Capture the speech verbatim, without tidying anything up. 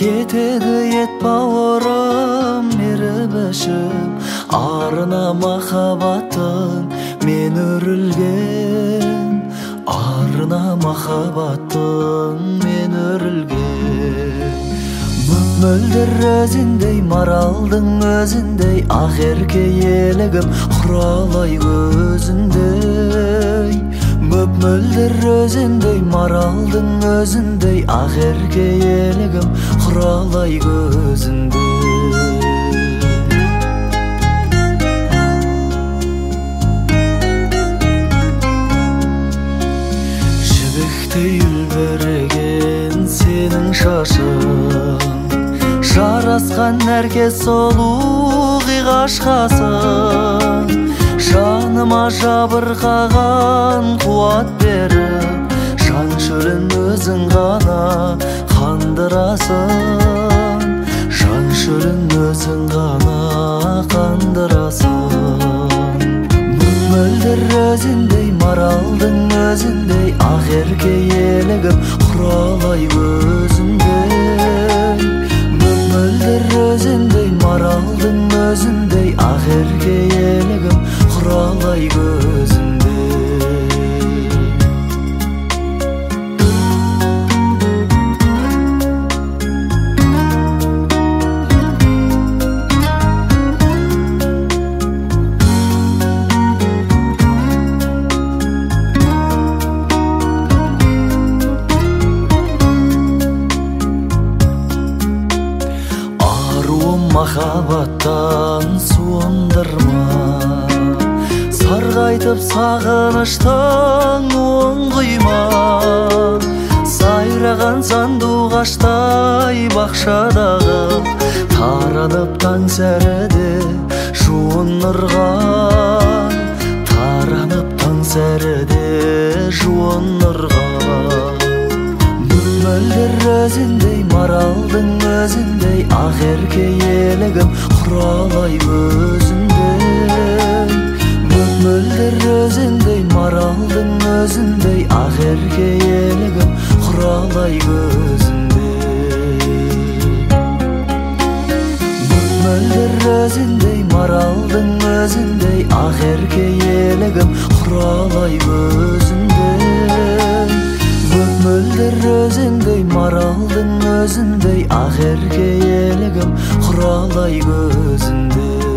кетеді ет бауырым мейірбішім, арына махаббаттың мен өрілген, арына махаббаттың мен өрілген. Мөлдір өзіндей, маралдың өзіндей, ақ ерке елігім құралай көзіндей. Мөлдір өзіндей, маралдың өзіндей, ақ ерке елігім құралай көзіндей. Жібектей үлбіреген сенің шашың, жарасқан нәркес сұлу ғашқасың, жаныма жабырқаған қуат беріп, жан шөлін өзің ғана қандырасың, жан шөлін өзің ғана қандырасың. Мөлдір өзіндей, маралдың өзіндей, ақ ерке елігім құралай көзіндей. Мөлдір өзіндей, маралдың өзіндей, ақ ерке елігім құралай көзіндей. Махаббаттан суындырма, сарғайтып сағыныштың оң құйма. Сайраған сандуғаштай бақшадағы, таранып таң сәріде жуын нұрға, таранып таң сәріде жуын нұрға. Мөлдір өзіндей, маралдың өзіндей, ақ ерке елігім құралай көзіндей. Мөлдір өзіндей, маралдың өзіндей, ақ ерке елігім құралай көзіндей. Мөлдір өзіндей, маралдың өзіндей, ақ ерке елігім құралай көзіндей. Мөлдір өзіндей, маралдың өзіндей, ақ ерке елігім құралай көзіндей.